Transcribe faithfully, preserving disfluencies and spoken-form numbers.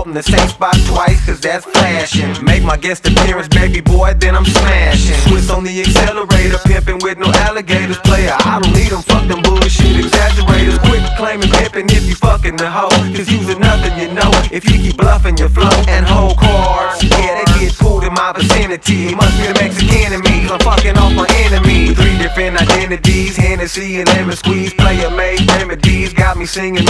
in the same spot twice, cause that's flashing. Make my guest appearance, baby boy, then I'm smashing. Swiss on the accelerator, pimping with no alligators. Player, I don't need them, fuck them bullshit exaggerators. Quit claiming pimping if you fucking the hoe, cause you's nothing, you know, if you keep bluffing your flow and hold cards. Yeah, they get pulled in my vicinity. Must be the Mexican in me, I'm fucking off my enemy. Three different identities, Hennessy and lemon squeeze. Player made remedies, got me singing